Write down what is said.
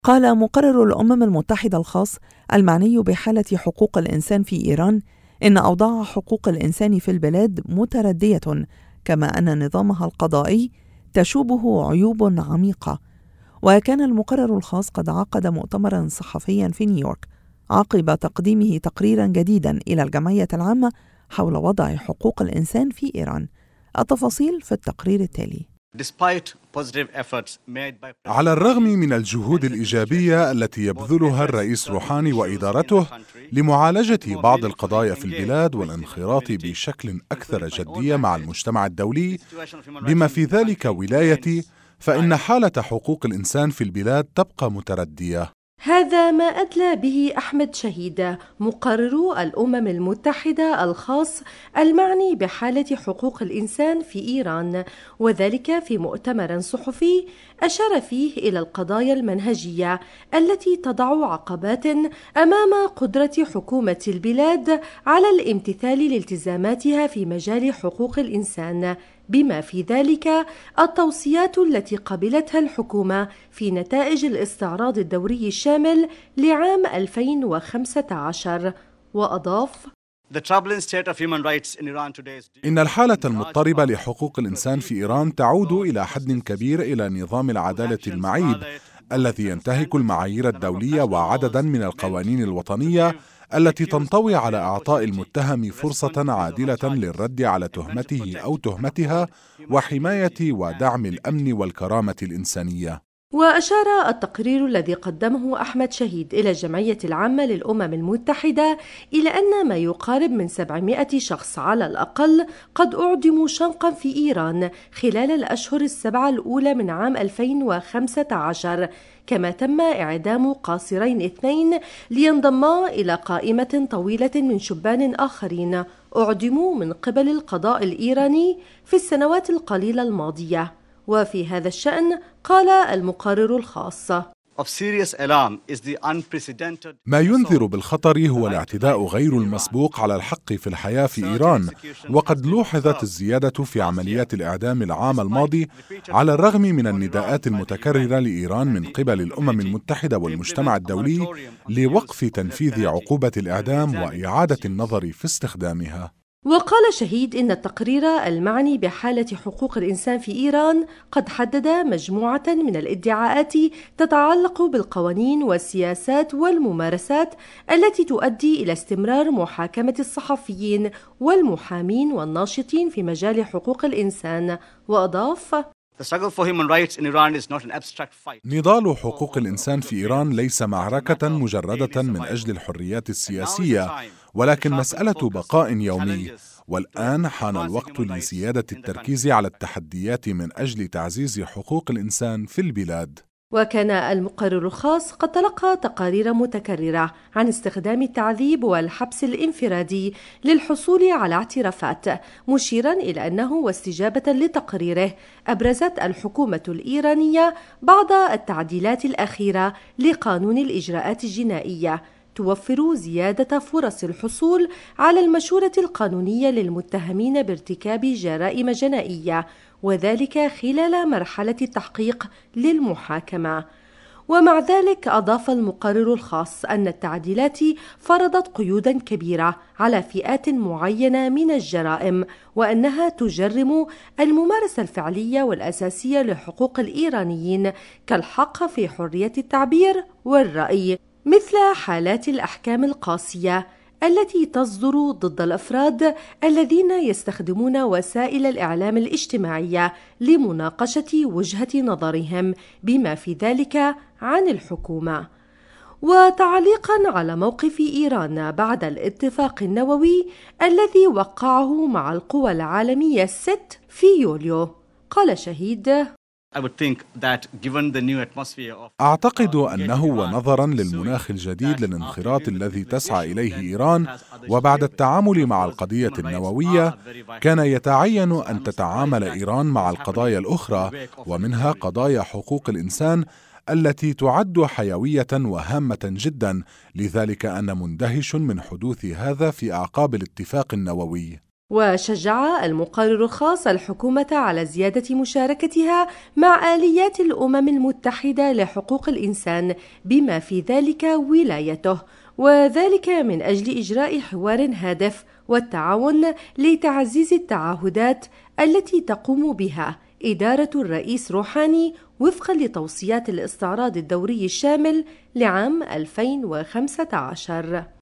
قال مقرر الأمم المتحدة الخاص المعني بحالة حقوق الإنسان في إيران إن أوضاع حقوق الإنسان في البلاد متردية، كما أن نظامها القضائي تشوبه عيوب عميقة. وكان المقرر الخاص قد عقد مؤتمرا صحفيا في نيويورك عقب تقديمه تقريرا جديدا إلى الجمعية العامة حول وضع حقوق الإنسان في إيران. التفاصيل في التقرير التالي. على الرغم من الجهود الإيجابية التي يبذلها الرئيس روحاني وإدارته لمعالجة بعض القضايا في البلاد والانخراط بشكل أكثر جدية مع المجتمع الدولي بما في ذلك ولايتي، فإن حالة حقوق الإنسان في البلاد تبقى متردية. هذا ما أدلى به أحمد شهيد مقرر الأمم المتحدة الخاص المعني بحالة حقوق الإنسان في إيران، وذلك في مؤتمر صحفي أشار فيه إلى القضايا المنهجية التي تضع عقبات أمام قدرة حكومة البلاد على الامتثال لالتزاماتها في مجال حقوق الإنسان، بما في ذلك التوصيات التي قبلتها الحكومة في نتائج الاستعراض الدوري الشامل لعام 2015. وأضاف: إن الحالة المضطربة لحقوق الإنسان في إيران تعود إلى حد كبير إلى نظام العدالة المعيب الذي ينتهك المعايير الدولية وعددا من القوانين الوطنية التي تنطوي على إعطاء المتهم فرصة عادلة للرد على تهمته أو تهمتها وحماية ودعم الأمن والكرامة الإنسانية. وأشار التقرير الذي قدمه أحمد شهيد إلى الجمعية العامة للأمم المتحدة إلى أن ما يقارب من 700 شخص على الأقل قد أعدموا شنقا في إيران خلال الأشهر السبعة الأولى من عام 2015، كما تم إعدام قاصرين 2 لينضما إلى قائمة طويلة من شبان آخرين أعدموا من قبل القضاء الإيراني في السنوات القليلة الماضية. وفي هذا الشأن قال المقرر الخاص: ما ينذر بالخطر هو الاعتداء غير المسبوق على الحق في الحياة في إيران، وقد لوحظت الزيادة في عمليات الإعدام العام الماضي على الرغم من النداءات المتكررة لإيران من قبل الأمم المتحدة والمجتمع الدولي لوقف تنفيذ عقوبة الإعدام وإعادة النظر في استخدامها. وقال شهيد إن التقرير المعني بحالة حقوق الإنسان في إيران قد حدد مجموعة من الادعاءات تتعلق بالقوانين والسياسات والممارسات التي تؤدي إلى استمرار محاكمة الصحفيين والمحامين والناشطين في مجال حقوق الإنسان. وأضاف: نضال حقوق الإنسان في إيران ليس معركة مجردة من أجل الحريات السياسية، ولكن مسألة بقاء يومي، والآن حان الوقت لزيادة التركيز على التحديات من أجل تعزيز حقوق الإنسان في البلاد. وكان المقرر الخاص قد تلقى تقارير متكررة عن استخدام التعذيب والحبس الانفرادي للحصول على اعترافات، مشيرا إلى أنه واستجابة لتقريره أبرزت الحكومة الإيرانية بعض التعديلات الأخيرة لقانون الإجراءات الجنائية توفر زيادة فرص الحصول على المشورة القانونية للمتهمين بارتكاب جرائم جنائية، وذلك خلال مرحلة التحقيق للمحاكمة. ومع ذلك أضاف المقرر الخاص أن التعديلات فرضت قيودا كبيرة على فئات معينة من الجرائم، وأنها تجرم الممارسة الفعلية والأساسية لحقوق الإيرانيين كالحق في حرية التعبير والرأي، مثل حالات الأحكام القاسية التي تصدر ضد الأفراد الذين يستخدمون وسائل الإعلام الاجتماعية لمناقشة وجهة نظرهم بما في ذلك عن الحكومة. وتعليقا على موقف إيران بعد الاتفاق النووي الذي وقعه مع القوى العالمية الست في يوليو، قال شهيد: أعتقد أنه ونظرا للمناخ الجديد للانخراط الذي تسعى إليه إيران وبعد التعامل مع القضية النووية، كان يتعين أن تتعامل إيران مع القضايا الأخرى ومنها قضايا حقوق الإنسان التي تعد حيوية وهامة جدا، لذلك أنا مندهش من حدوث هذا في أعقاب الاتفاق النووي. وشجع المقرر الخاص الحكومة على زيادة مشاركتها مع آليات الأمم المتحدة لحقوق الإنسان بما في ذلك ولايته، وذلك من أجل إجراء حوار هادف والتعاون لتعزيز التعهدات التي تقوم بها إدارة الرئيس روحاني وفقا لتوصيات الاستعراض الدوري الشامل لعام 2015.